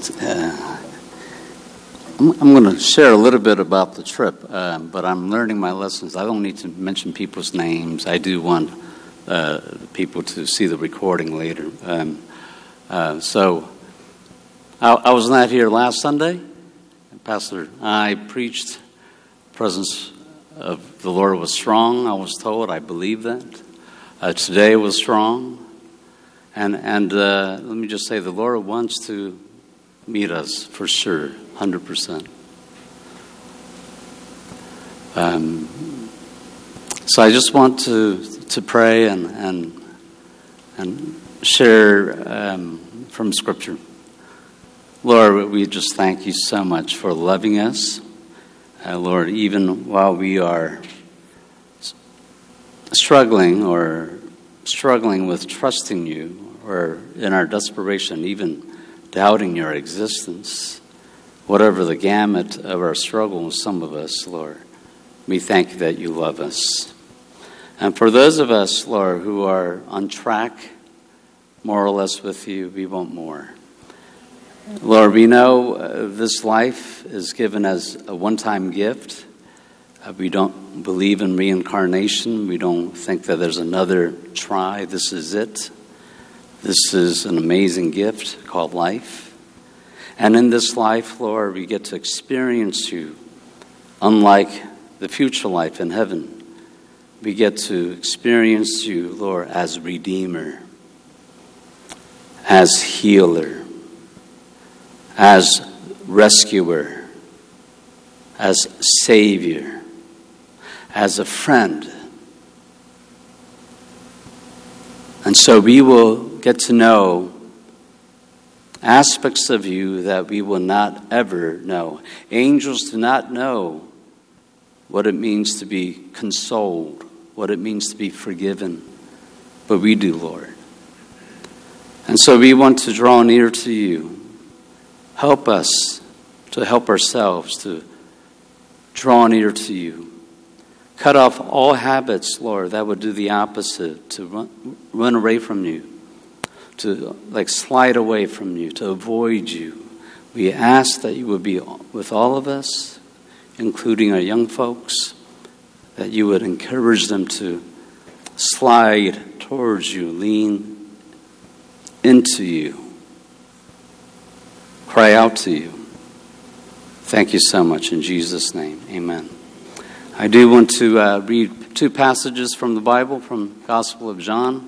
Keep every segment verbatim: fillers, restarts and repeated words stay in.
It's, uh, I'm, I'm going to share a little bit about the trip, uh, but I'm learning my lessons. I don't need to mention people's names. I do want uh, people to see the recording later. Um, uh, so I, I was not here last Sunday. Pastor, I preached. The presence of the Lord was strong, I was told. I believe that. Uh, today was strong. And and uh, let me just say, the Lord wants to meet us for sure, one hundred percent. Um, so I just want to to pray and and and share um, from Scripture. Lord, we just thank you so much for loving us. Uh, Lord, even while we are struggling or struggling with trusting you, or in our desperation, even doubting your existence, whatever the gamut of our struggle with some of us, Lord, we thank you that you love us. And for those of us, Lord, who are on track, more or less with you, we want more. Lord, we know uh, this life is given as a one-time gift. Uh, we don't believe in reincarnation. We don't think that there's another try. This is it. This is an amazing gift called life. And in this life, Lord, we get to experience you unlike the future life in heaven. We get to experience you, Lord, as Redeemer, as Healer, as Rescuer, as Savior, as a friend. And so we will get to know aspects of you that we will not ever know. Angels do not know what it means to be consoled, what it means to be forgiven, but we do, Lord. And so we want to draw near to you. Help us to help ourselves to draw near to you. Cut off all habits, Lord, that would do the opposite, to run, run away from you, to like slide away from you, to avoid you. We ask that you would be with all of us, including our young folks, that you would encourage them to slide towards you, lean into you, cry out to you. Thank you so much in Jesus' name. Amen. I do want to uh, read two passages from the Bible, from the Gospel of John.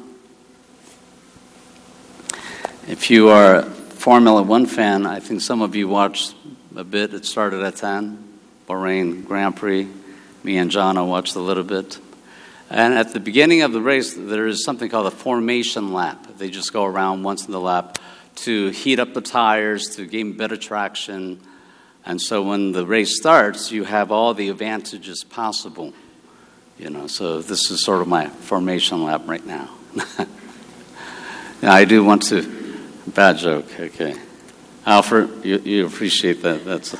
If you are a Formula One fan, I think some of you watched a bit. It started at ten, Bahrain Grand Prix. Me and John, I watched a little bit. And at the beginning of the race, there is something called a formation lap. They just go around once in the lap to heat up the tires, to gain better traction. And so when the race starts, you have all the advantages possible. You know, so this is sort of my formation lap right now. Now, I do want to, bad joke, okay. Alfred, you, you appreciate that. That's,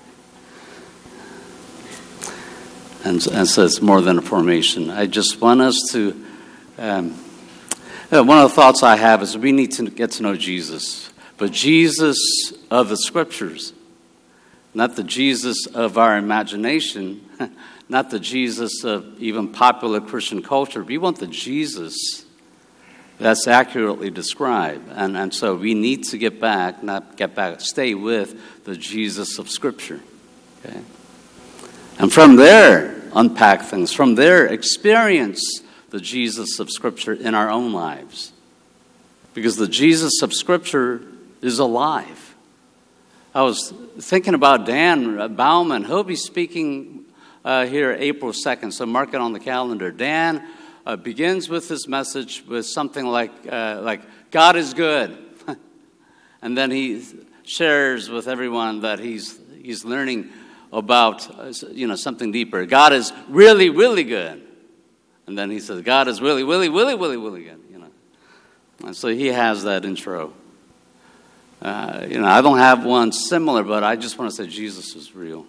and, and so it's more than a formation. I just want us to, um, one of the thoughts I have is we need to get to know Jesus. But Jesus of the Scriptures. Not the Jesus of our imagination, not the Jesus of even popular Christian culture. We want the Jesus that's accurately described. And, and so we need to get back, not get back, stay with the Jesus of Scripture. Okay? And from there, unpack things. From there, experience the Jesus of Scripture in our own lives. Because the Jesus of Scripture is alive. I was thinking about Dan Bauman. He'll be speaking uh, here April second, so mark it on the calendar. Dan uh, begins with his message with something like, uh, like God is good. And then he shares with everyone that he's he's learning about uh, you know something deeper. God is really, really good. And then he says, God is really, really, really, really, really good. You know, and so he has that intro. Uh, you know, I don't have one similar, but I just want to say Jesus is real.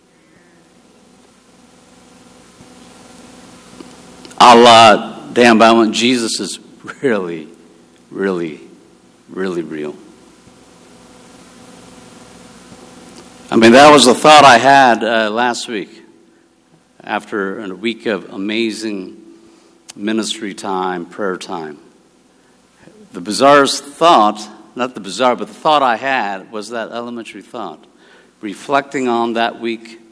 Allah, Dan Bauman, Jesus is really, really, really real. I mean, that was the thought I had uh, last week after a week of amazing ministry time, prayer time. The bizarre thought, not the bizarre, but the thought I had was that elementary thought. Reflecting on that week,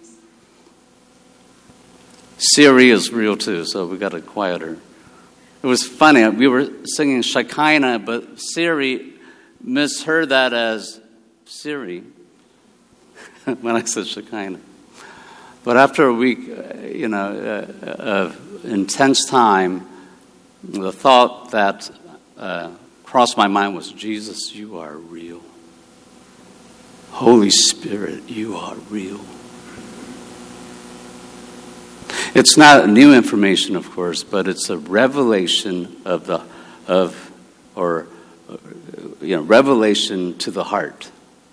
Siri is real too, so we got to quiet her. It was funny, we were singing Shekinah, but Siri misheard that as Siri when I said Shekinah. But after a week, you know, uh, of intense time, the thought that uh, crossed my mind was, Jesus, you are real. Holy Spirit, you are real. It's not new information, of course, but it's a revelation of the, of, or, you know, revelation to the heart.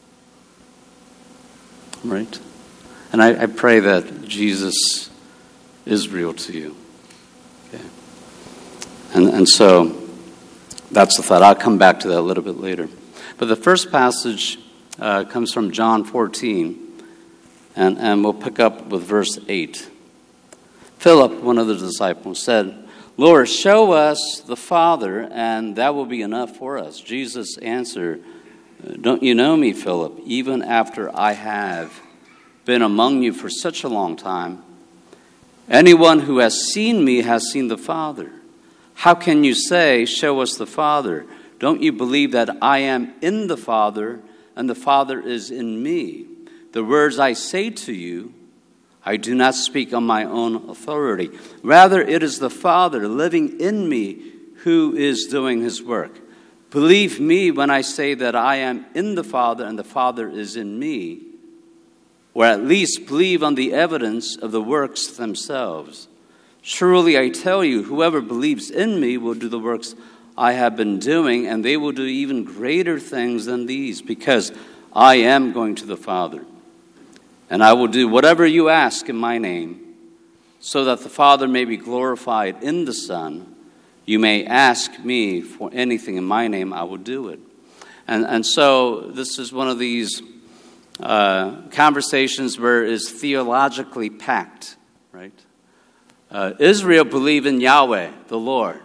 Right? And I, I pray that Jesus is real to you. Okay. And, and so that's the thought. I'll come back to that a little bit later. But the first passage uh, comes from John fourteen, and, and we'll pick up with verse eight. Philip, one of the disciples, said, Lord, show us the Father, and that will be enough for us. Jesus answered, don't you know me, Philip, even after I have been among you for such a long time? Anyone who has seen me has seen the Father. How can you say, show us the Father? Don't you believe that I am in the Father, and the Father is in me? The words I say to you, I do not speak on my own authority. Rather, it is the Father living in me who is doing his work. Believe me when I say that I am in the Father and the Father is in me, or at least believe on the evidence of the works themselves. Truly, I tell you, whoever believes in me will do the works I have been doing, and they will do even greater things than these, because I am going to the Father. And I will do whatever you ask in my name, so that the Father may be glorified in the Son. You may ask me for anything in my name, I will do it. And and so this is one of these uh, conversations where it's theologically packed, right? Uh, Israel believed in Yahweh, the Lord,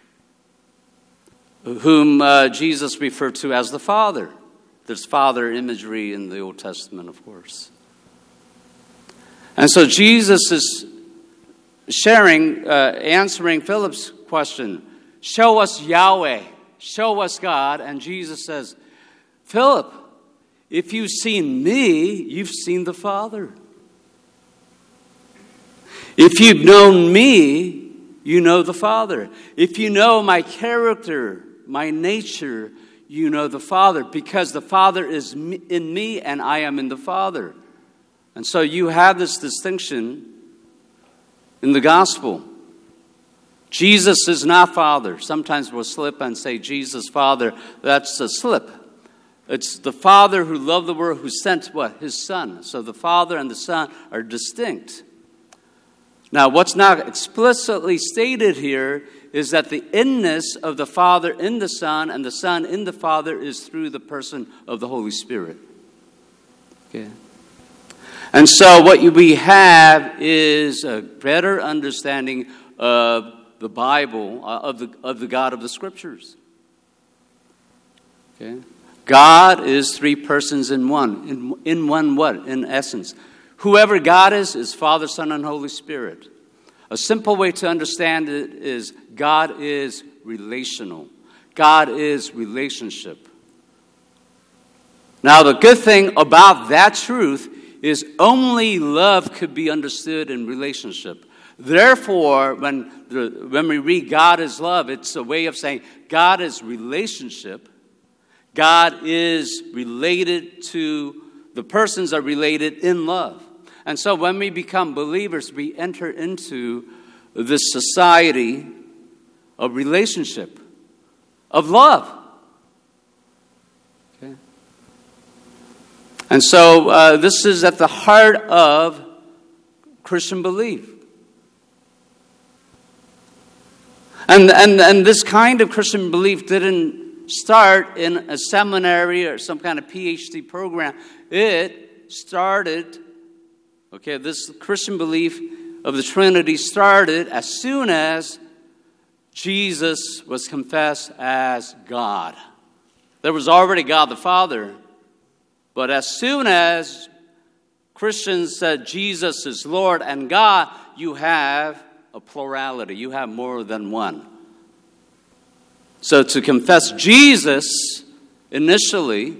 whom uh, Jesus referred to as the Father. There's Father imagery in the Old Testament, of course. And so Jesus is sharing, uh, answering Philip's question, show us Yahweh, show us God. And Jesus says, Philip, if you've seen me, you've seen the Father. If you've known me, you know the Father. If you know my character, my nature, you know the Father, because the Father is in me and I am in the Father. And so you have this distinction in the gospel. Jesus is not Father. Sometimes we'll slip and say Jesus Father. That's a slip. It's the Father who loved the world, who sent what? His Son. So the Father and the Son are distinct. Now, what's not explicitly stated here is that the inness of the Father in the Son and the Son in the Father is through the person of the Holy Spirit. Okay. And so what we have is a better understanding of the Bible, uh, of the of the God of the Scriptures. Okay, God is three persons in one. In in one what? In essence, whoever God is is Father, Son, and Holy Spirit. A simple way to understand it is God is relational. God is relationship. Now, the good thing about that truth is only love could be understood in relationship. Therefore, when the, when we read God is love, it's a way of saying God is relationship. God is related to, the persons are related in love. And so when we become believers, we enter into this society of relationship, of love. Okay. And so uh, this is at the heart of Christian belief. And, and, and this kind of Christian belief didn't start in a seminary or some kind of P H D program. It started, okay, this Christian belief of the Trinity started as soon as Jesus was confessed as God. There was already God the Father, but as soon as Christians said Jesus is Lord and God, you have a plurality. You have more than one. So to confess Jesus initially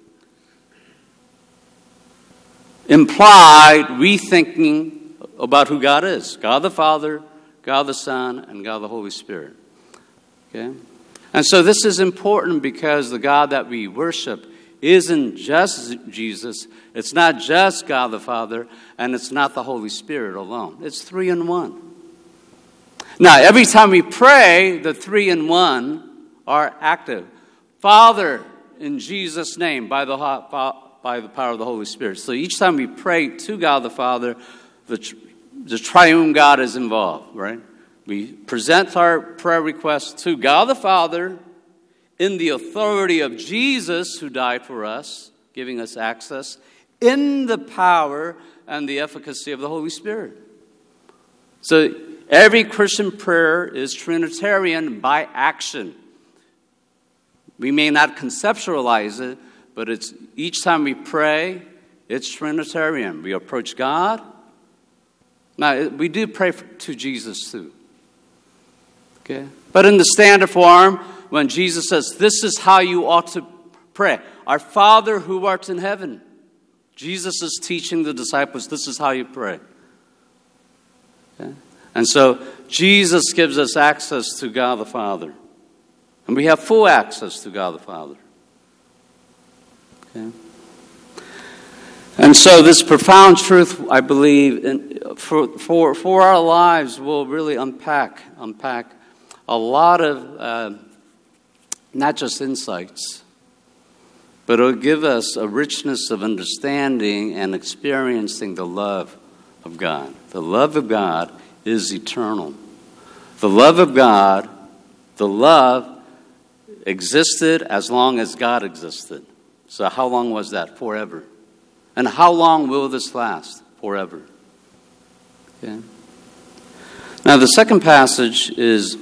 implied rethinking about who God is. God the Father, God the Son, and God the Holy Spirit. Okay? And so this is important because the God that we worship isn't just Jesus. It's not just God the Father, and it's not the Holy Spirit alone. It's three in one. Now, every time we pray, the three in one are active. Father, in Jesus' name, by the, by the power of the Holy Spirit. So each time we pray to God the Father, the, the triune God is involved, right? We present our prayer requests to God the Father in the authority of Jesus, who died for us, giving us access, in the power and the efficacy of the Holy Spirit. So every Christian prayer is Trinitarian by action. We may not conceptualize it, but it's each time we pray, it's Trinitarian. We approach God. Now, we do pray for, to Jesus too. Okay? But in the standard form, when Jesus says, this is how you ought to pray. Our Father who art in heaven. Jesus is teaching the disciples, this is how you pray. Okay? And so Jesus gives us access to God the Father. And we have full access to God the Father. Okay? And so this profound truth, I believe, in, for, for, for our lives will really unpack, unpack a lot of, uh, not just insights, but it will give us a richness of understanding and experiencing the love of God. The love of God is eternal. The love of God, the love existed as long as God existed. So how long was that? Forever. And how long will this last? Forever. Okay. Now the second passage is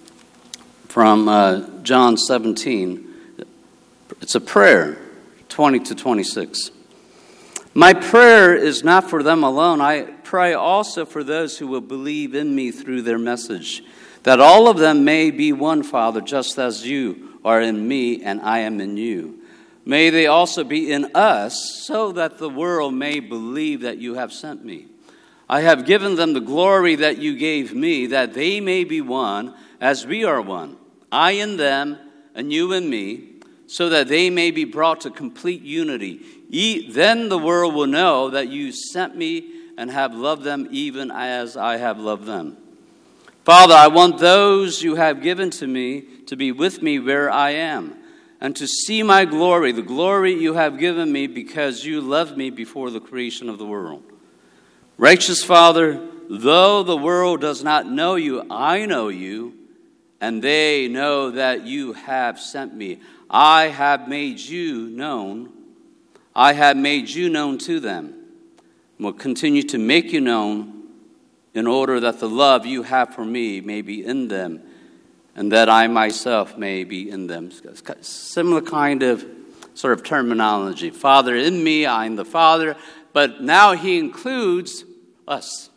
from uh, John seventeen. It's a prayer, twenty to twenty-six. My prayer is not for them alone. I pray also for those who will believe in me through their message, that all of them may be one, Father, just as you are in me and I am in you. May they also be in us, so that the world may believe that you have sent me. I have given them the glory that you gave me, that they may be one as we are one. I in them and you in me, so that they may be brought to complete unity. Then the world will know that you sent me and have loved them even as I have loved them. Father, I want those you have given to me to be with me where I am, and to see my glory, the glory you have given me because you loved me before the creation of the world. Righteous Father, though the world does not know you, I know you, and they know that you have sent me. I have made you known. I have made you known to them, and will continue to make you known, in order that the love you have for me may be in them, and that I myself may be in them. Similar kind of sort of terminology. Father in me, I in the Father, but now he includes us.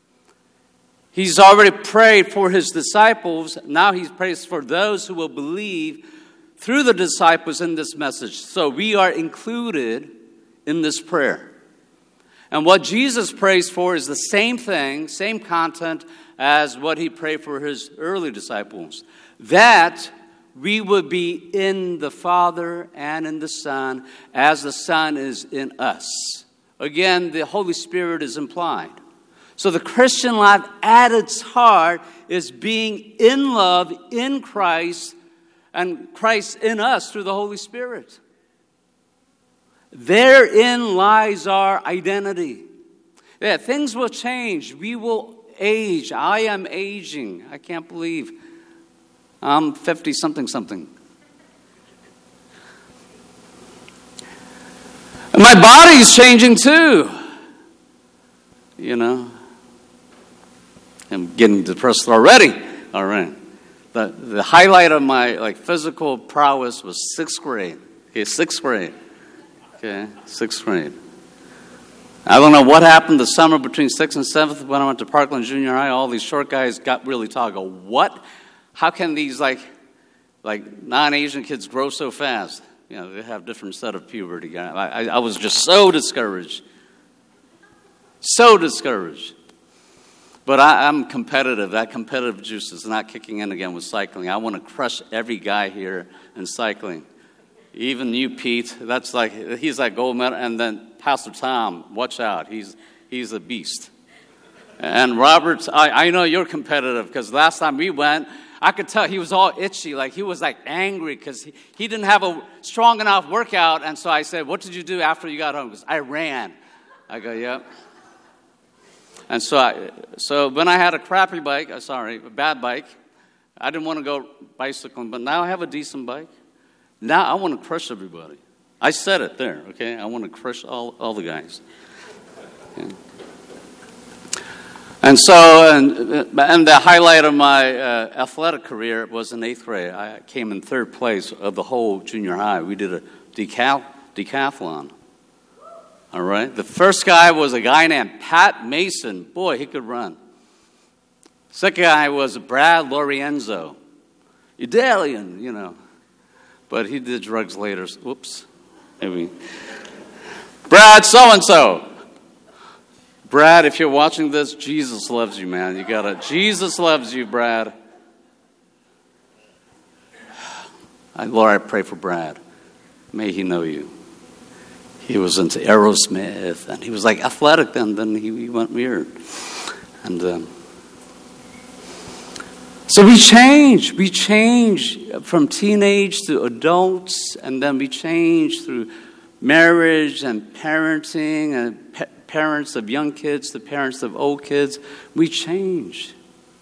He's already prayed for his disciples. Now he prays for those who will believe through the disciples in this message. So we are included in this prayer. And what Jesus prays for is the same thing, same content as what he prayed for his early disciples. That we would be in the Father and in the Son as the Son is in us. Again, the Holy Spirit is implied. So the Christian life at its heart is being in love in Christ and Christ in us through the Holy Spirit. Therein lies our identity. Yeah, things will change. We will age. I am aging. I can't believe I'm fifty something something. And my body's changing too. You know. I'm getting depressed already. All right. The the highlight of my like physical prowess was sixth grade. Okay, sixth grade. Okay, sixth grade. I don't know what happened the summer between sixth and seventh when I went to Parkland Junior High. All these short guys got really tall. I go, what? How can these like like non-Asian kids grow so fast? You know, they have different set of puberty. I, I, I was just so discouraged. So discouraged. But I, I'm competitive. That competitive juice is not kicking in again with cycling. I want to crush every guy here in cycling. Even you, Pete. That's like, he's like gold medal. And then Pastor Tom, watch out. He's he's a beast. And Robert, I, I know you're competitive because last time we went, I could tell he was all itchy. Like he was like angry because he, he didn't have a strong enough workout. And so I said, what did you do after you got home? Because I ran. I go, yep. And so I, so when I had a crappy bike, uh, sorry, a bad bike, I didn't want to go bicycling. But now I have a decent bike. Now I want to crush everybody. I said it there, okay? I want to crush all, all the guys. Okay. And so, and, and the highlight of my uh, athletic career was in eighth grade. I came in third place of the whole junior high. We did a decal, decathlon. All right? The first guy was a guy named Pat Mason. Boy, he could run. Second guy was Brad Lorenzo. Italian, you know. But he did drugs later. Whoops. Maybe. Brad so-and-so. Brad, if you're watching this, Jesus loves you, man. You gotta, Jesus loves you, Brad. I, Lord, I pray for Brad. May he know you. He was into Aerosmith, and he was like athletic then. Then he, he went weird. And um, so we change. We change from teenage to adults, and then we change through marriage and parenting and pa- parents of young kids to parents of old kids. We change.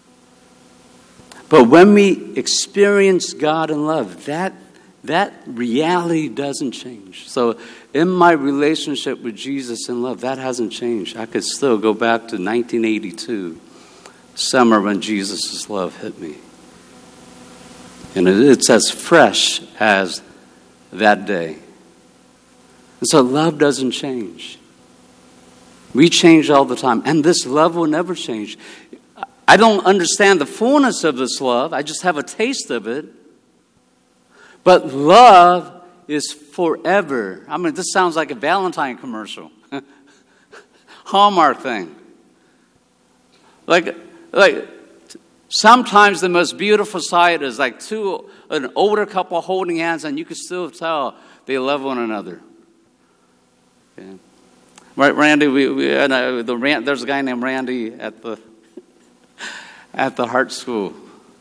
But when we experience God in love, that that reality doesn't change. So in my relationship with Jesus in love, that hasn't changed. I could still go back to nineteen eighty-two, summer when Jesus' love hit me. And it's as fresh as that day. And so love doesn't change. We change all the time. And this love will never change. I don't understand the fullness of this love. I just have a taste of it. But love is forever. I mean, this sounds like a Valentine commercial. Hallmark thing. Like, like sometimes the most beautiful sight is like two, an older couple holding hands, and you can still tell they love one another. Okay. Right, Randy. We, we and uh, the there's a guy named Randy at the at the Heart School.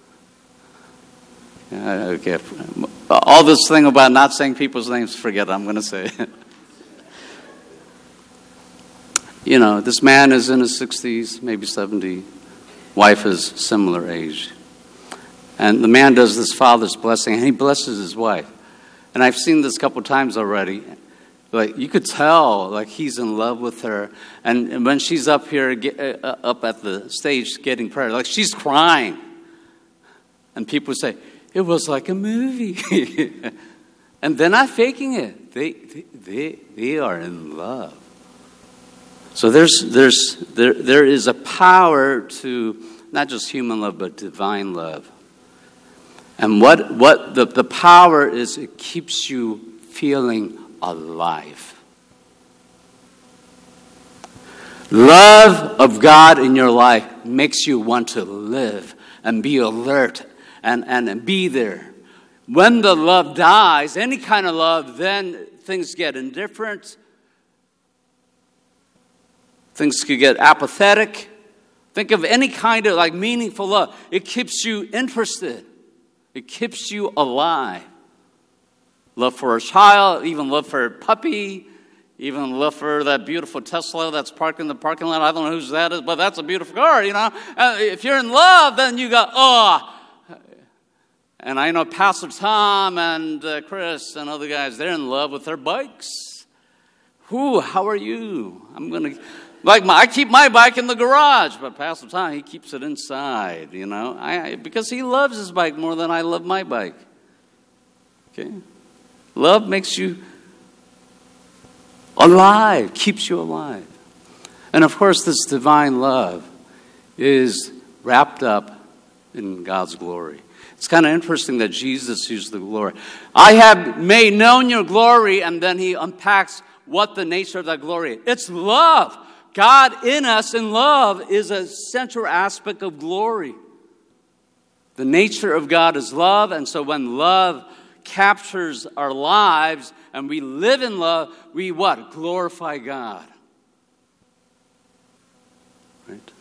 Uh, okay. All this thing about not saying people's names, forget it. I'm going to say it. You know, this man is in his sixties, maybe seventy. Wife is similar age. And the man does this father's blessing, and he blesses his wife. And I've seen this a couple times already. Like, you could tell, like, he's in love with her. And, and when she's up here, get, uh, up at the stage getting prayer, like, she's crying. And people say, it was like a movie. And they're not faking it. They, they, they, they are in love. So there's, there's, there, there is a power to not just human love, but divine love. And what, what the, the power is, it keeps you feeling alive. Love of God in your life makes you want to live and be alert and, and, and be there. When the love dies, any kind of love, then things get indifferent. Things could get apathetic. Think of any kind of like meaningful love. It keeps you interested. It keeps you alive. Love for a child, even love for a puppy, even love for that beautiful Tesla that's parked in the parking lot. I don't know whose that is, but that's a beautiful car, you know. Uh, if you're in love, then you go, oh. And I know Pastor Tom and uh, Chris and other guys, they're in love with their bikes. Who? How are you? I'm going to, like, my, I keep my bike in the garage, but Pastor Tom, he keeps it inside, you know, I, because he loves his bike more than I love my bike. Okay? Love makes you alive, keeps you alive. And of course, this divine love is wrapped up in God's glory. It's kind of interesting that Jesus used the glory. I have made known your glory, and then he unpacks what the nature of that glory is. It's love. God in us in love is a central aspect of glory. The nature of God is love, and so when love captures our lives and we live in love, we what? Glorify God. Right?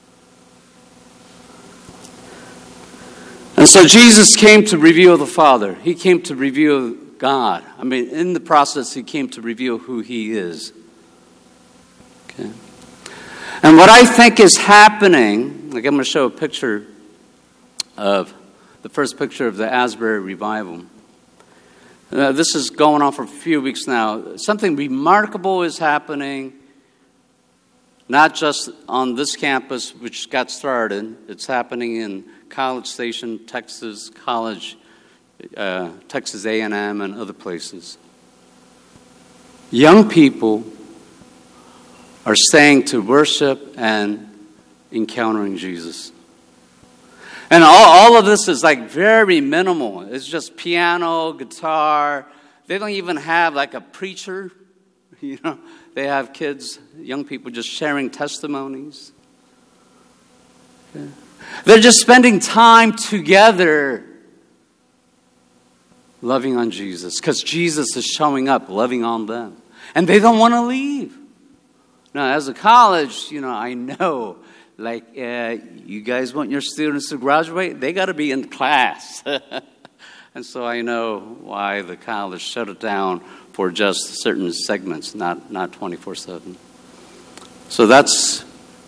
And so Jesus came to reveal the Father. He came to reveal God. I mean, in the process, he came to reveal who he is. Okay. And what I think is happening, like I'm going to show a picture of the first picture of the Asbury revival. Uh, this is going on for a few weeks now. Something remarkable is happening, not just on this campus, which got started. It's happening in College Station, Texas College, uh, Texas A and M, and other places. Young people are staying to worship and encountering Jesus. And all, all of this is like very minimal. It's just piano, guitar. They don't even have like a preacher. You know, they have kids, young people just sharing testimonies. Okay. They're just spending time together loving on Jesus because Jesus is showing up, loving on them. And they don't want to leave. Now, as a college, you know, I know, like, uh, you guys want your students to graduate? They got to be in class. And so I know why the college shut it down for just certain segments, not, not twenty-four seven. So that's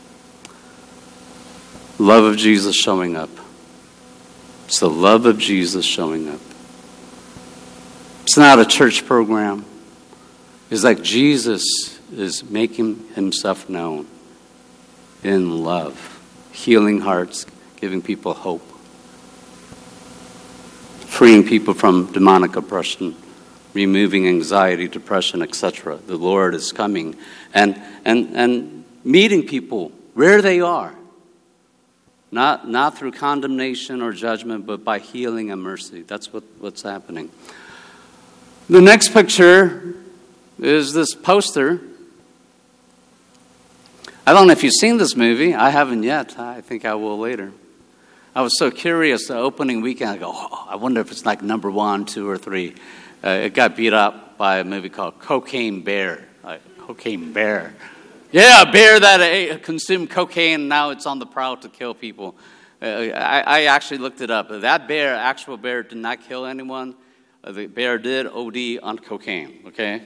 love of Jesus showing up. It's the love of Jesus showing up. It's not a church program. It's like Jesus is making himself known in love, healing hearts, giving people hope, freeing people from demonic oppression, removing anxiety, depression, et cetera. The Lord is coming and and and meeting people where they are. Not not through condemnation or judgment, but by healing and mercy. That's what, what's happening. The next picture is this poster. I don't know if you've seen this movie. I haven't yet. I think I will later. I was so curious the opening weekend. I go, oh, I wonder if it's like number one, two, or three. Uh, it got beat up by a movie called Cocaine Bear. Like, Cocaine Bear. Yeah, a bear that ate, consumed cocaine, and now it's on the prowl to kill people. Uh, I, I actually looked it up. That bear, actual bear, did not kill anyone. Uh, the bear did O D on cocaine, okay?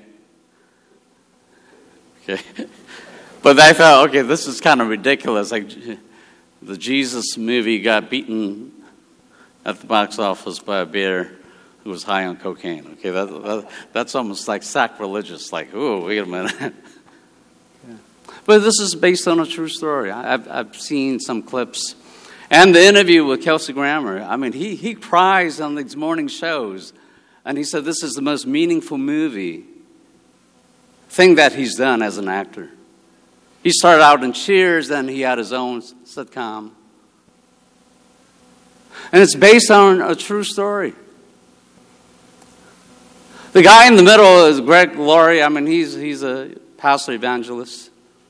Okay. But I thought, okay, this is kind of ridiculous. Like, the Jesus movie got beaten at the box office by a bear who was high on cocaine. Okay, that, that, that's almost like sacrilegious. Like, oh, wait a minute. Yeah. But this is based on a true story. I've, I've seen some clips. And the interview with Kelsey Grammer. I mean, he, he cries on these morning shows. And he said this is the most meaningful movie thing that he's done as an actor. He started out in Cheers, then he had his own sitcom. And it's based on a true story. The guy in the middle is Greg Laurie. I mean, he's he's a pastor evangelist.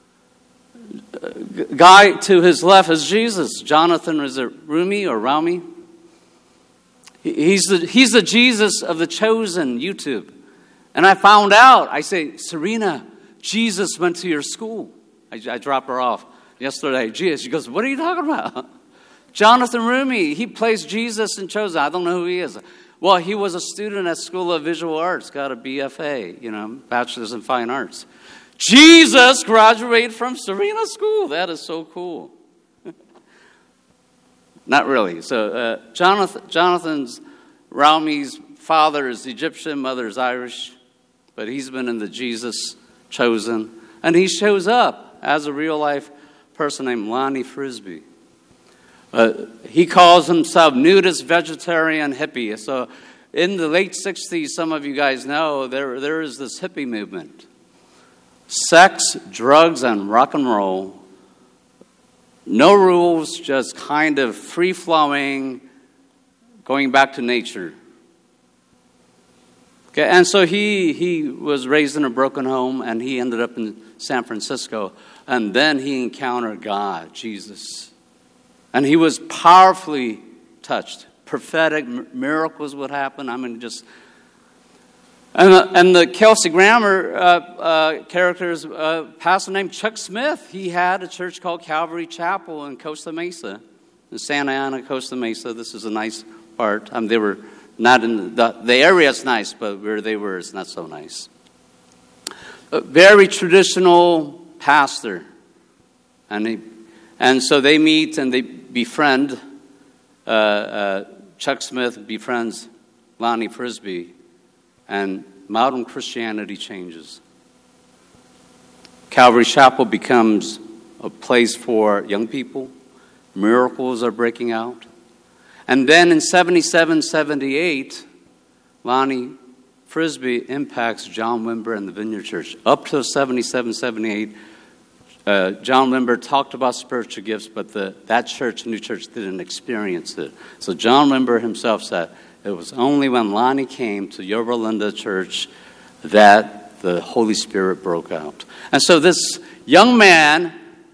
Guy to his left is Jesus. Jonathan, is it Rumi or Rami? He's the, he's the Jesus of the Chosen YouTube. And I found out, I say, Serena, Jesus went to your school. I, I dropped her off yesterday. Jesus, she goes, what are you talking about? Jonathan Rumi, he plays Jesus in Chosen. I don't know who he is. Well, he was a student at School of Visual Arts, got a B F A, you know, Bachelor's in Fine Arts. Jesus graduated from Serena School. That is so cool. Not really. So uh, Jonathan, Jonathan's, Rami's father is Egyptian, mother is Irish, but he's been in the Jesus chosen. And he shows up as a real-life person named Lonnie Frisbee. Uh, he calls himself nudist, vegetarian, hippie. So in the late sixties, some of you guys know, there there is this hippie movement. Sex, drugs, and rock and roll. No rules, just kind of free-flowing, going back to nature. Okay, and so he he was raised in a broken home, and he ended up in San Francisco. And then he encountered God, Jesus. And he was powerfully touched. Prophetic miracles would happen. I mean, just... And the, and the Kelsey Grammer uh, uh, character's uh, pastor named Chuck Smith. He had a church called Calvary Chapel in Costa Mesa, in Santa Ana, Costa Mesa. This is a nice part. I mean, they were not in the, the area is nice, but where they were is not so nice. A very traditional pastor, and he, and so they meet and they befriend. Uh, uh, Chuck Smith befriends Lonnie Frisbee, and modern Christianity changes. Calvary Chapel becomes a place for young people. Miracles are breaking out. And then in seventy-seven, seventy-eight, Lonnie Frisbee impacts John Wimber and the Vineyard Church. Up to seventy-seven, seventy-eight, uh, John Wimber talked about spiritual gifts, but the, that church, new church, didn't experience it. So John Wimber himself said, it was only when Lonnie came to Yorba Linda Church that the Holy Spirit broke out. And so this young man,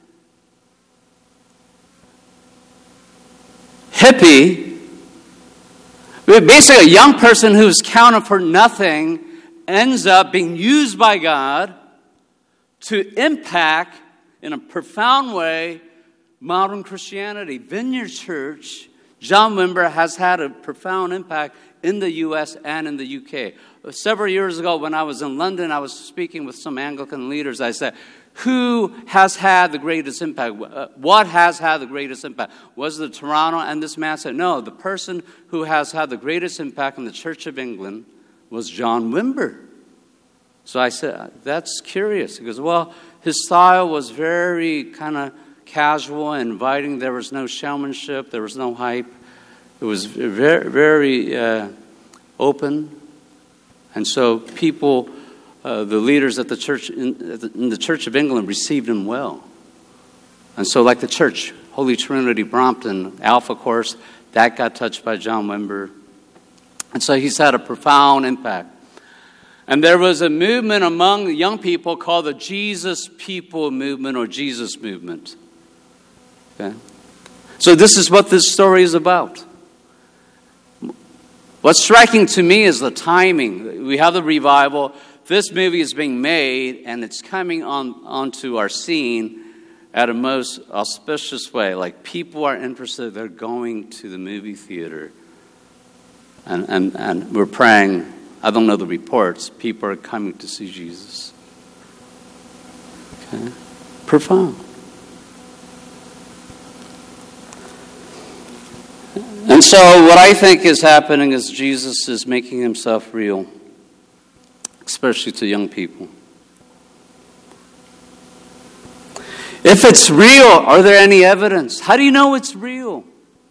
hippie, basically a young person who's counted for nothing, ends up being used by God to impact in a profound way modern Christianity. Vineyard Church, John Wimber has had a profound impact in the U S and in the U K. Several years ago when I was in London, I was speaking with some Anglican leaders. I said, who has had the greatest impact? What has had the greatest impact? Was it Toronto? And this man said, no, the person who has had the greatest impact in the Church of England was John Wimber. So I said, that's curious. He goes, well, his style was very kind of casual and inviting. There was no showmanship. There was no hype. It was very, very uh, open. And so people... Uh, the leaders at the church in, in the Church of England received him well. And so like the church, Holy Trinity, Brompton, Alpha Course, that got touched by John Wimber. And so he's had a profound impact. And there was a movement among the young people called the Jesus People Movement or Jesus Movement. Okay? So this is what this story is about. What's striking to me is the timing. We have the revival. This movie is being made, and it's coming on onto our scene at a most auspicious way. Like, people are interested. They're going to the movie theater. And, and, and we're praying. I don't know the reports. People are coming to see Jesus. Okay? Profound. And so what I think is happening is Jesus is making himself real, especially to young people. If it's real, are there any evidence? How do you know it's real?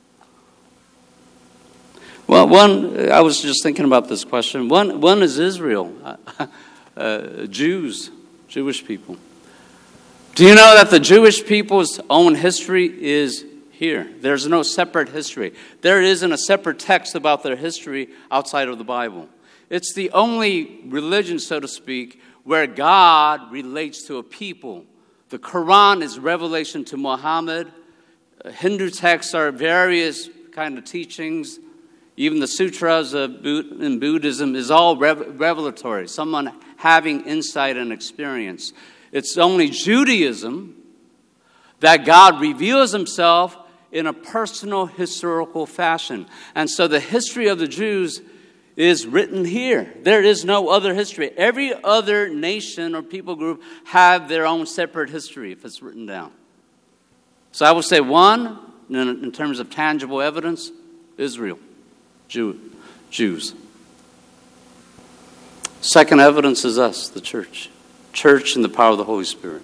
Well, one, I was just thinking about this question. One, one is Israel, uh, Jews, Jewish people. Do you know that the Jewish people's own history is here? There's no separate history. There isn't a separate text about their history outside of the Bible. It's the only religion, so to speak, where God relates to a people. The Quran is revelation to Muhammad. Hindu texts are various kind of teachings. Even the sutras of in Buddhism is all revelatory, someone having insight and experience. It's only Judaism that God reveals himself in a personal historical fashion. And so the history of the Jews is written here. There is no other history. Every other nation or people group have their own separate history if it's written down. So I would say one, in terms of tangible evidence, Israel, Jew, Jews. Second evidence is us, the church. Church in the power of the Holy Spirit.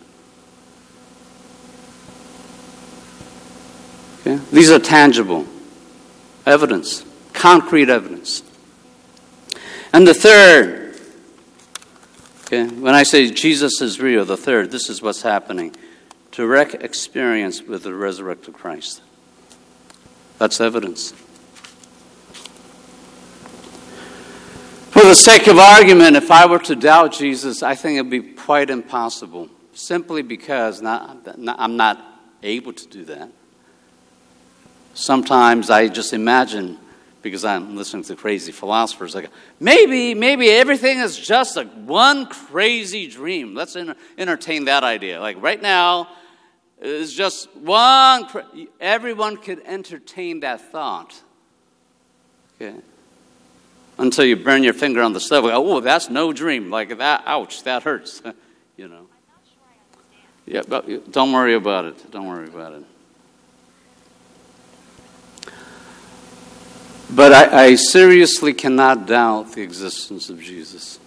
Okay? These are tangible evidence, concrete evidence. And the third, okay, when I say Jesus is real, the third, this is what's happening. Direct experience with the resurrected Christ. That's evidence. For the sake of argument, if I were to doubt Jesus, I think it would be quite impossible. Simply because not, not, I'm not able to do that. Sometimes I just imagine, because I'm listening to crazy philosophers, like maybe, maybe everything is just a one crazy dream. Let's enter, entertain that idea. Like right now, it's just one. Everyone could entertain that thought. Okay. Until you burn your finger on the stove. Like, oh, that's no dream. Like that. Ouch, that hurts. You know. Yeah, but don't worry about it. Don't worry about it. But I, I seriously cannot doubt the existence of Jesus.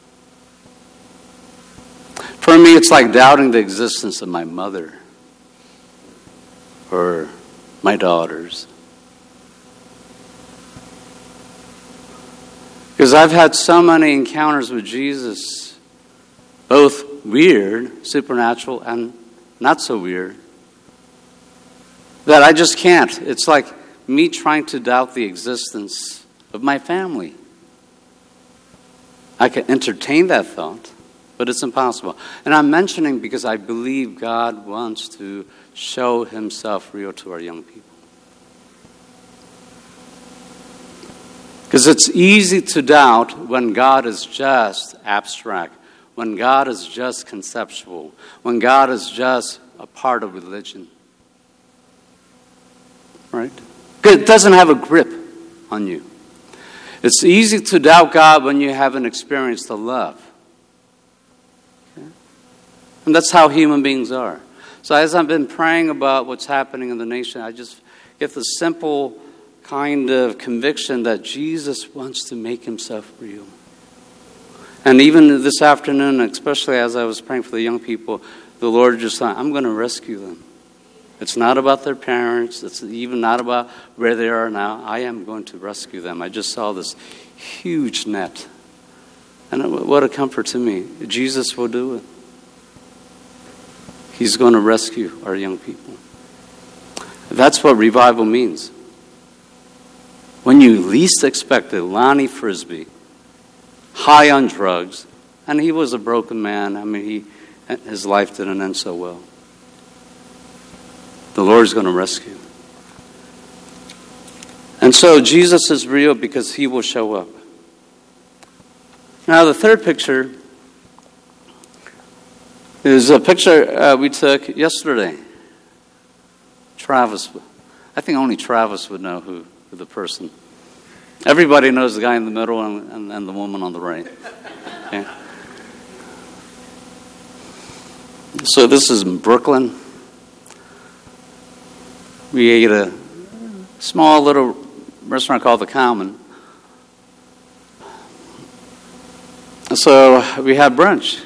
For me, it's like doubting the existence of my mother or my daughters. Because I've had so many encounters with Jesus, both weird, supernatural, and not so weird, that I just can't. It's like me trying to doubt the existence of my family. I can entertain that thought, but it's impossible. And I'm mentioning because I believe God wants to show himself real to our young people. Because it's easy to doubt when God is just abstract, when God is just conceptual, when God is just a part of religion. Right? It doesn't have a grip on you. It's easy to doubt God when you haven't experienced the love. Okay? And that's how human beings are. So as I've been praying about what's happening in the nation, I just get the simple kind of conviction that Jesus wants to make himself real. And even this afternoon, especially as I was praying for the young people, the Lord just thought, I'm going to rescue them. It's not about their parents. It's even not about where they are now. I am going to rescue them. I just saw this huge net. And what a comfort to me. Jesus will do it. He's going to rescue our young people. That's what revival means. When you least expect it, Lonnie Frisbee, high on drugs, and he was a broken man. I mean, he his life didn't end so well. The Lord's going to rescue. And so Jesus is real because he will show up. Now the third picture is a picture uh, we took yesterday. Travis. I think only Travis would know who, who the person. Everybody knows the guy in the middle and, and, and the woman on the right. Okay. So this is in Brooklyn. We ate a small little restaurant called The Common. So we had brunch.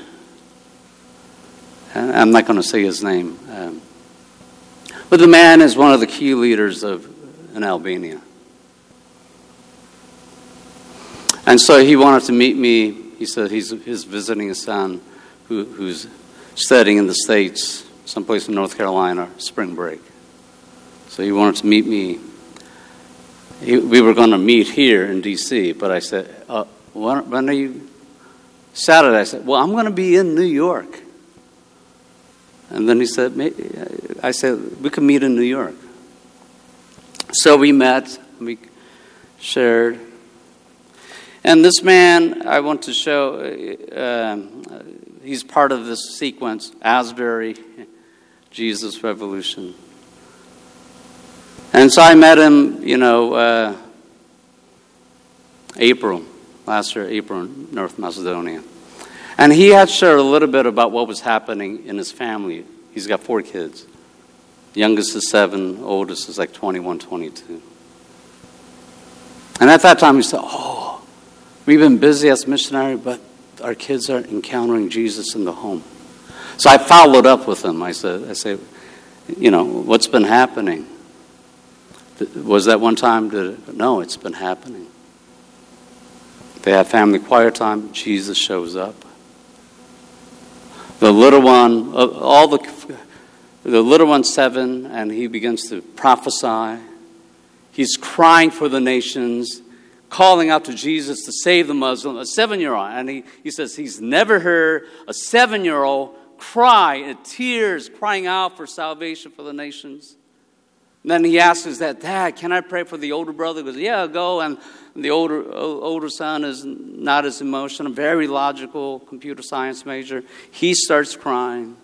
I'm not going to say his name. Um, but the man is one of the key leaders of in Albania. And so he wanted to meet me. He said he's, he's visiting his son who, who's studying in the States, someplace in North Carolina, spring break. So he wanted to meet me. He, we were going to meet here in D C, but I said, uh, when, when are you? Saturday, I said, well, I'm going to be in New York. And then he said, I said, we could meet in New York. So we met, we shared. And this man, I want to show, uh, he's part of this sequence, Asbury, Jesus Revolution. And so I met him, you know, uh, April, last year, April in North Macedonia. And he had shared a little bit about what was happening in his family. He's got four kids. Youngest is seven, oldest is like twenty-one, twenty-two. And at that time he said, oh, we've been busy as missionary, but our kids are encountering Jesus in the home. So I followed up with them. I said, I said, you know, what's been happening? Was that one time? Did, no, it's been happening. They have family quiet time. Jesus shows up. The little one, all the, the little one's seven, and he begins to prophesy. He's crying for the nations, calling out to Jesus to save the Muslim, a seven-year-old. And he, he says he's never heard a seven-year-old cry in tears, crying out for salvation for the nations. And then he asks his dad, Dad, can I pray for the older brother? He goes, yeah, go. And the older older son is not as emotional, very logical, computer science major. He starts crying.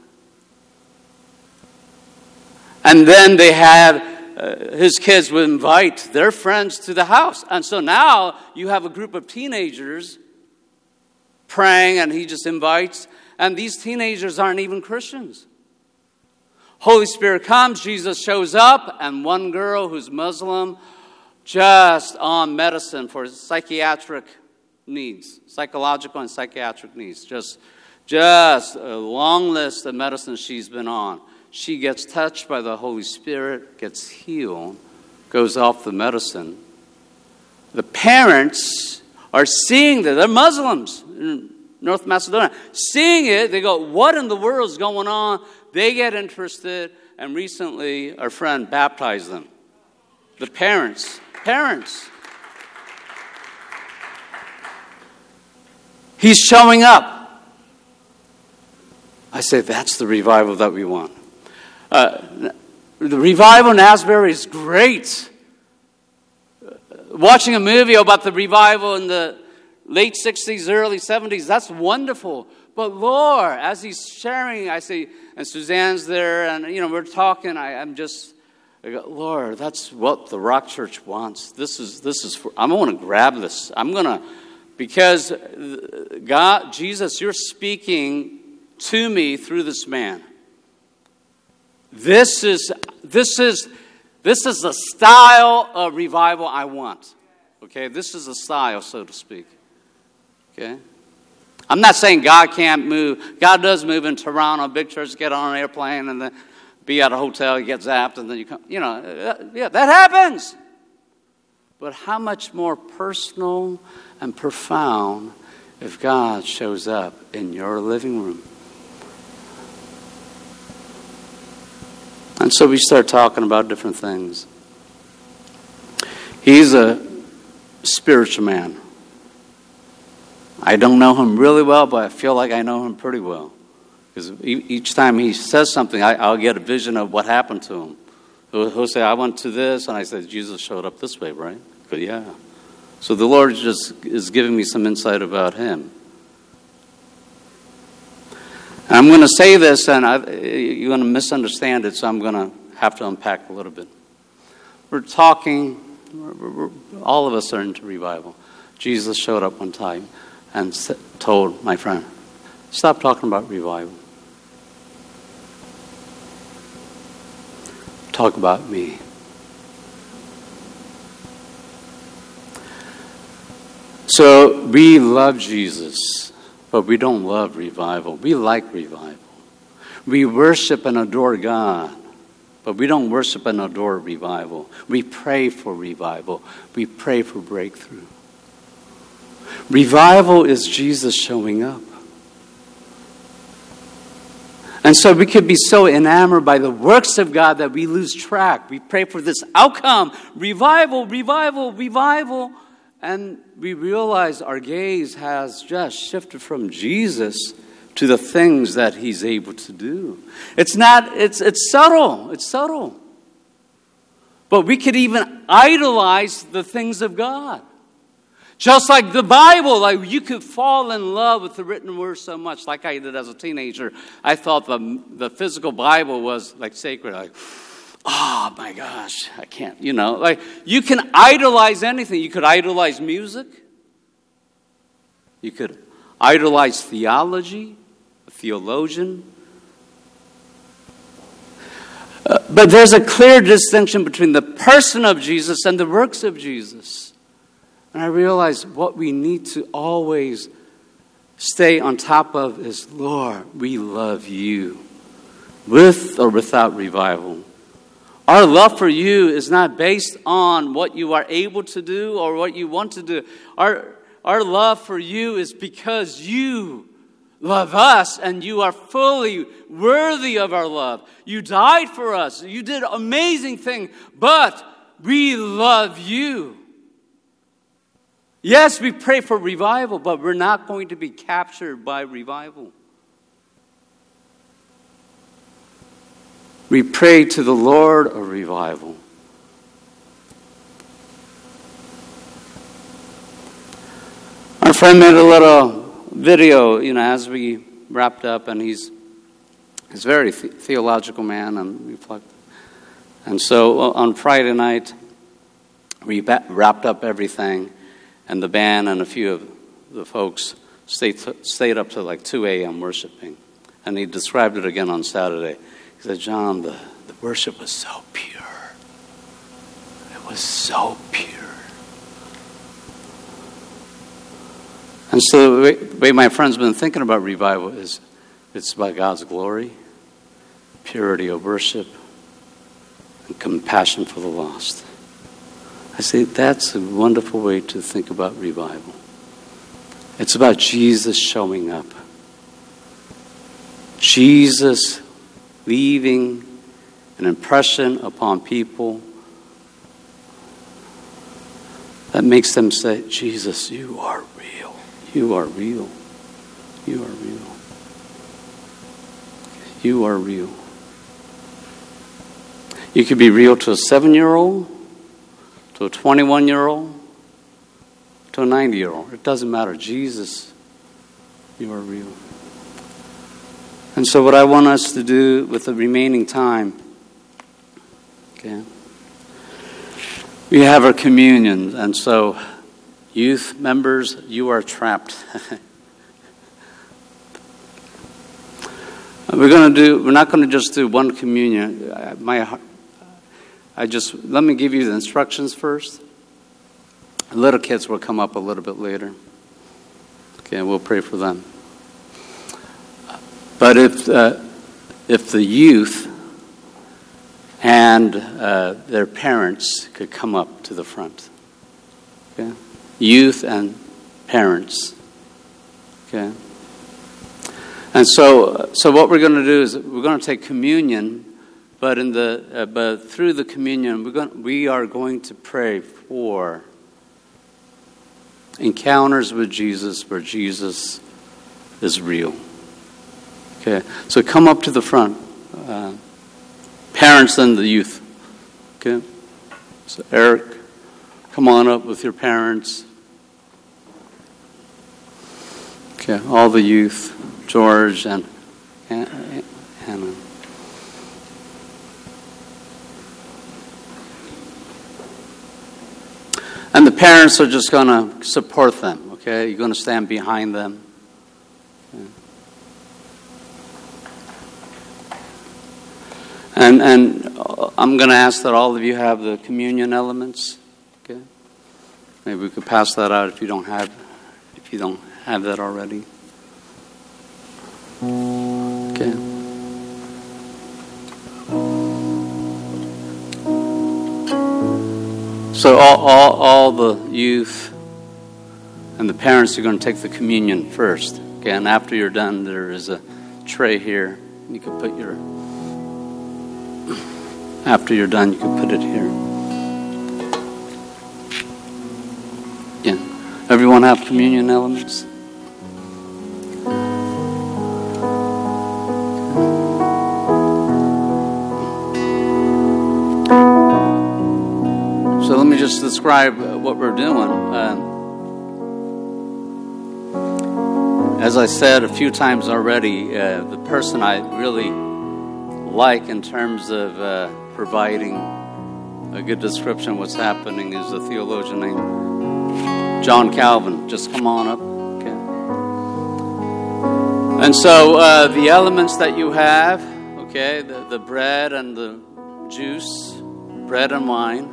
And then they have, uh, his kids would invite their friends to the house. And so now you have a group of teenagers praying, and he just invites. And these teenagers aren't even Christians. Holy Spirit comes, Jesus shows up, and one girl who's Muslim, just on medicine for psychiatric needs, psychological and psychiatric needs, just, just a long list of medicines she's been on. She gets touched by the Holy Spirit, gets healed, goes off the medicine. The parents are seeing that. They're Muslims in North Macedonia. Seeing it, they go, what in the world is going on? They get interested, and recently our friend baptized them. The parents, parents. He's showing up. I say, that's the revival that we want. Uh, the revival in Asbury is great. Watching a movie about the revival in the late sixties, early seventies, that's wonderful. But Lord, as he's sharing, I say, and Suzanne's there, and you know, we're talking, I, I'm just, I go, Lord, that's what the Rock Church wants. This is, this is for, I'm going to grab this. I'm going to, because God, Jesus, you're speaking to me through this man. This is, this is, this is the style of revival I want. Okay, this is the style, so to speak. Okay? I'm not saying God can't move. God does move in Toronto. Big church, get on an airplane and then be at a hotel, you get zapped, and then you come. You know, yeah, that happens. But how much more personal and profound if God shows up in your living room? And so we start talking about different things. He's a spiritual man. I don't know him really well, but I feel like I know him pretty well. Because each time he says something, I, I'll get a vision of what happened to him. He'll, he'll say, I went to this, and I said, Jesus showed up this way, right? But yeah. So the Lord just is giving me some insight about him. And I'm going to say this, and I, you're going to misunderstand it, so I'm going to have to unpack a little bit. We're talking, we're, we're, all of us are into revival. Jesus showed up one time and told my friend, stop talking about revival. Talk about me. So we love Jesus, but we don't love revival. We like revival. We worship and adore God, but we don't worship and adore revival. We pray for revival. We pray for breakthrough. Revival is Jesus showing up. And so we could be so enamored by the works of God that we lose track. We pray for this outcome, revival, revival, revival. And we realize our gaze has just shifted from Jesus to the things that he's able to do. It's not, it's it's subtle. It's subtle. But we could even idolize the things of God. Just like the Bible, like you could fall in love with the written word so much, like I did as a teenager. I thought the the physical Bible was like sacred. Like, oh my gosh, I can't, you know. Like you can idolize anything. You could idolize music. You could idolize theology, a theologian. Uh, but there's a clear distinction between the person of Jesus and the works of Jesus. And I realize what we need to always stay on top of is, Lord, we love you, with or without revival. Our love for you is not based on what you are able to do or what you want to do. Our, our love for you is because you love us and you are fully worthy of our love. You died for us. You did amazing things, but we love you. Yes, we pray for revival, but we're not going to be captured by revival. We pray to the Lord of revival. Our friend made a little video, you know, as we wrapped up, and he's he's a very the- theological man and reflect. And so uh, on Friday night, we ba- wrapped up everything, and the band and a few of the folks stayed t- stayed up to like two a.m. worshiping. And he described it again on Saturday. He said, John, the, the worship was so pure. It was so pure. And so the way, the way my friend's been thinking about revival is it's about God's glory, purity of worship, and compassion for the lost. I say that's a wonderful way to think about revival. It's about Jesus showing up. Jesus leaving an impression upon people that makes them say, Jesus, you are real. You are real. You are real. You are real. You could be real to a seven-year-old, to a twenty-one-year-old, to a ninety-year-old. It doesn't matter. Jesus, you are real. And so what I want us to do with the remaining time, okay, we have our communion. And so youth members, you are trapped. We're going to do, we're not going to just do one communion. My, I just, let me give you the instructions first. The little kids will come up a little bit later. Okay, we'll pray for them. But if uh, if the youth and uh, their parents could come up to the front, okay, youth and parents, okay, and so so what we're going to do is we're going to take communion, but in the uh, but through the communion we're going we are going to pray for encounters with Jesus where Jesus is real. Okay, so come up to the front. Uh, parents and the youth. Okay, so Eric, come on up with your parents. Okay, all the youth, George and Hannah. And the parents are just going to support them, okay? You're going to stand behind them. Okay. And and I'm going to ask that all of you have the communion elements. Okay, maybe we could pass that out if you don't have if you don't have that already. Okay. So all all all the youth and the parents are going to take the communion first. Okay, and after you're done, there is a tray here. You can put your After you're done, you can put it here. Yeah. Everyone have communion elements? So let me just describe what we're doing. Uh, as I said a few times already, uh, the person I really like in terms of uh, providing a good description of what's happening is a theologian named John Calvin. Just come on up. Okay. And so uh, the elements that you have, okay, the, the bread and the juice, bread and wine,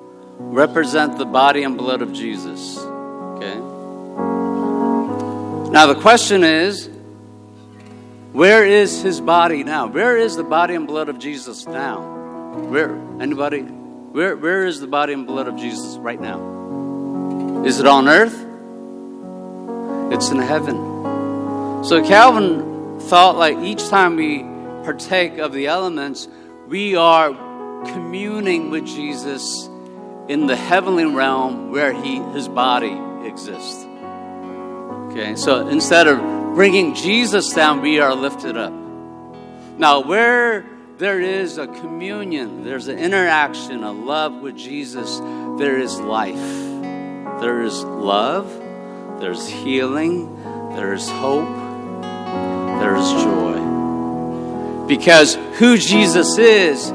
represent the body and blood of Jesus. Okay. Now the question is, where is his body now? Where is the body and blood of Jesus now? Where? Anybody? Where, where is the body and blood of Jesus right now? Is it on earth? It's in heaven. So Calvin thought like each time we partake of the elements, we are communing with Jesus in the heavenly realm where he his body exists. Okay, so instead of bringing Jesus down, we are lifted up. Now, where there is a communion, there's an interaction, a love with Jesus, there is life. There is love, there's healing, there is hope, there is joy. Because who Jesus is,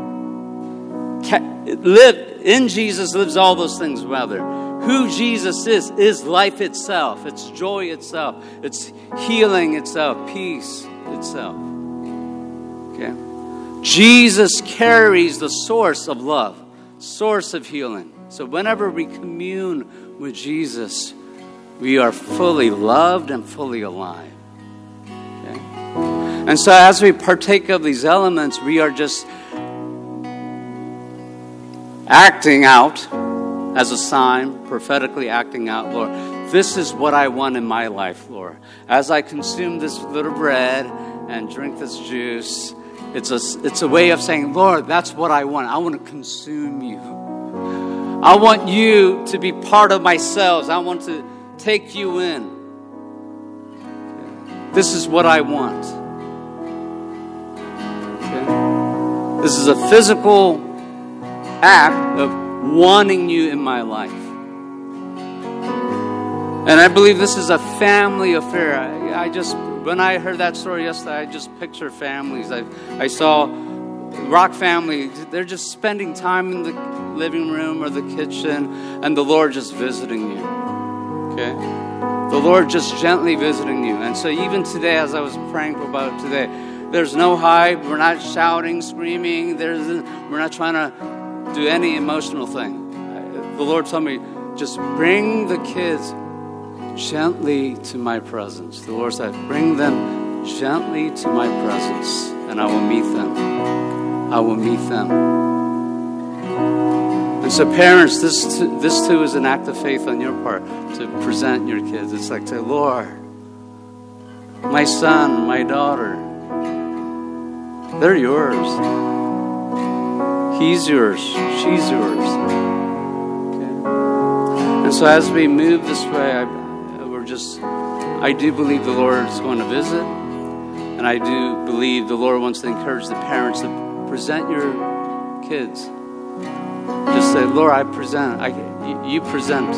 live in Jesus lives all those things rather. Who Jesus is, is life itself. It's joy itself. It's healing itself. Peace itself. Okay? Jesus carries the source of love, source of healing. So whenever we commune with Jesus, we are fully loved and fully alive. Okay? And so as we partake of these elements, we are just acting out as a sign, prophetically acting out, Lord, this is what I want in my life, Lord. As I consume this little bread and drink this juice, it's a, it's a way of saying, Lord, that's what I want. I want to consume you. I want you to be part of my cells. I want to take you in. This is what I want. Okay? This is a physical act of wanting you in my life. And I believe this is a family affair. I, I just, when I heard that story yesterday, I just picture families. I, I saw Rock family, they're just spending time in the living room or the kitchen, and the Lord just visiting you. Okay? The Lord just gently visiting you. And so even today, as I was praying about it today, there's no hype. We're not shouting, screaming. There's, we're not trying to do any emotional thing. The Lord told me, just bring the kids gently to my presence. The Lord said, bring them gently to my presence, and I will meet them. I will meet them. And so parents, this too, this too is an act of faith on your part to present your kids. It's like, say, Lord, my son, my daughter, they're yours. He's yours. She's yours. Okay? And so as we move this way, I, we're just, I do believe the Lord is going to visit. And I do believe the Lord wants to encourage the parents to present your kids. Just say, Lord, I present. I, you, you present.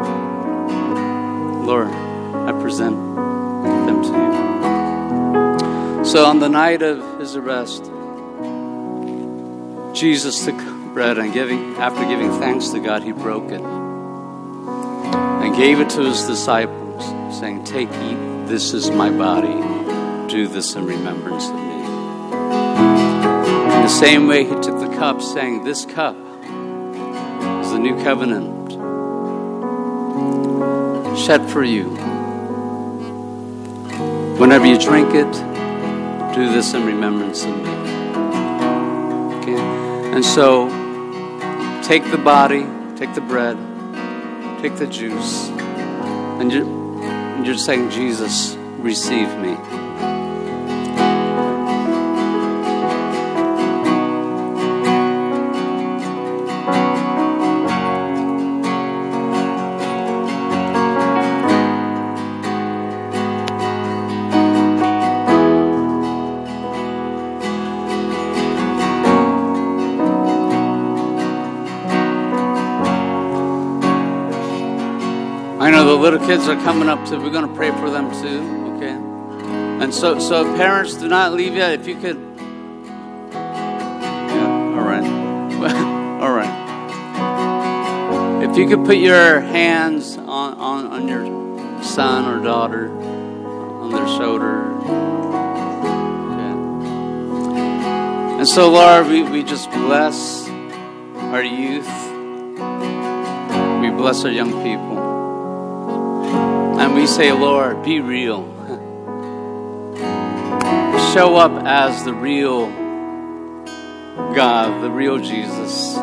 Lord, I present them to you. So on the night of his arrest, Jesus took bread and giving, after giving thanks to God, he broke it and gave it to his disciples, saying, take, eat, this is my body. Do this in remembrance of me. In the same way, he took the cup, saying, this cup is the new covenant shed for you. Whenever you drink it, do this in remembrance of me. Okay? And so, take the body, take the bread, take the juice, and you're, and you're saying, Jesus, receive me. I know the little kids are coming up too. We're going to pray for them too, okay? And so, so parents, do not leave yet. If you could, yeah, all right, all right. If you could put your hands on, on, on your son or daughter, on their shoulder, okay? And so, Lord, we, we just bless our youth. We bless our young people. And And we say, Lord, be real. Show up as the real God, the real Jesus.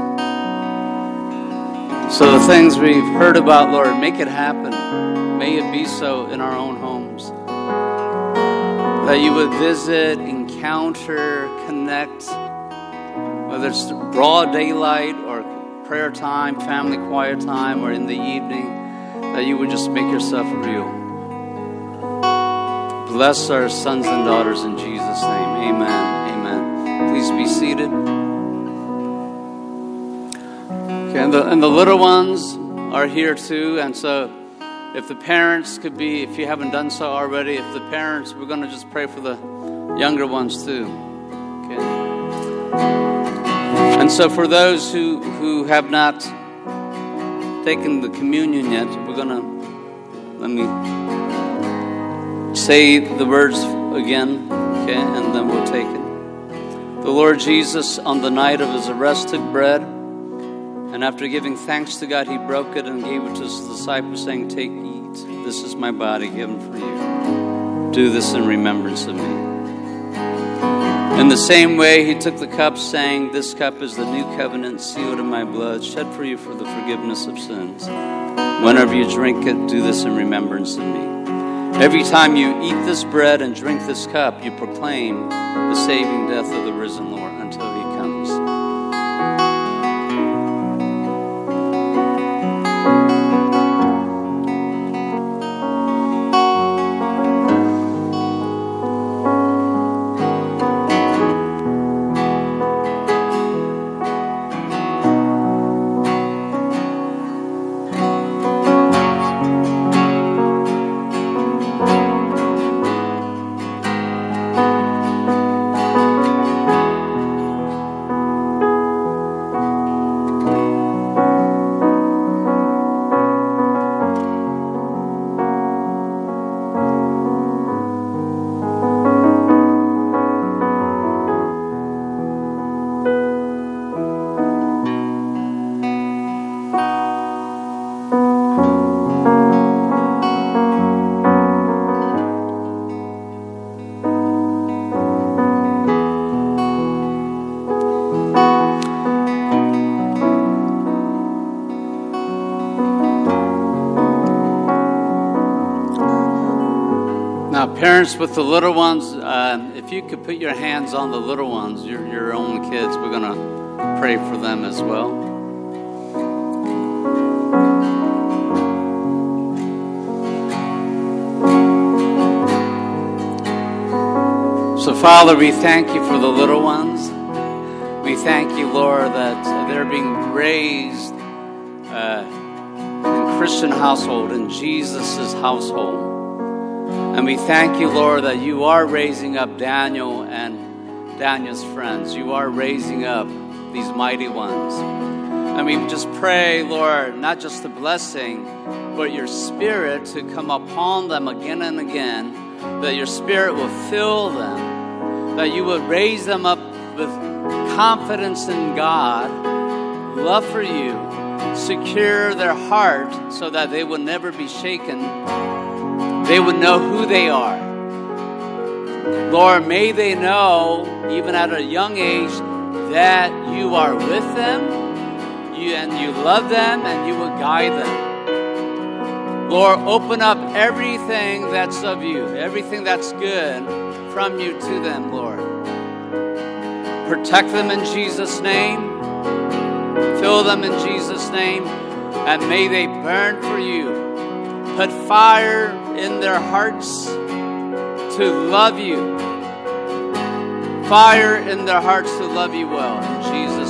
So the things we've heard about, Lord, make it happen. May it be so in our own homes. That you would visit, encounter, connect, whether it's broad daylight or prayer time, family quiet time, or in the evening, that you would just make yourself real. Bless our sons and daughters in Jesus' name. Amen. Amen. Please be seated. Okay, and the, and the little ones are here too. And so if the parents could be, if you haven't done so already, if the parents, we're going to just pray for the younger ones too. Okay. And so for those who, who have not taken the communion yet, we're going to, let me say the words again, okay, and then we'll take it. The Lord Jesus, on the night of his arrest, took bread, and after giving thanks to God, he broke it and gave it to his disciples, saying, "Take, eat. This is my body given for you. Do this in remembrance of me." In the same way, he took the cup, saying, "This cup is the new covenant sealed in my blood, shed for you for the forgiveness of sins. Whenever you drink it, do this in remembrance of me." Every time you eat this bread and drink this cup, you proclaim the saving death of the risen Lord until he comes. Now, parents with the little ones, uh, if you could put your hands on the little ones, your, your own kids, we're going to pray for them as well. So, Father, we thank you for the little ones. We thank you, Lord, that they're being raised uh, in Christian household, in Jesus' household. And we thank you, Lord, that you are raising up Daniel and Daniel's friends. You are raising up these mighty ones. And we just pray, Lord, not just the blessing, but your Spirit to come upon them again and again, that your Spirit will fill them, that you will raise them up with confidence in God, love for you, secure their heart so that they will never be shaken. They would know who they are. Lord, may they know, even at a young age, that you are with them, you, and you love them, and you will guide them. Lord, open up everything that's of you, everything that's good from you to them, Lord. Protect them in Jesus' name. Fill them in Jesus' name. And may they burn for you. Put fire in their hearts to love you. Fire in their hearts to love you well. In Jesus'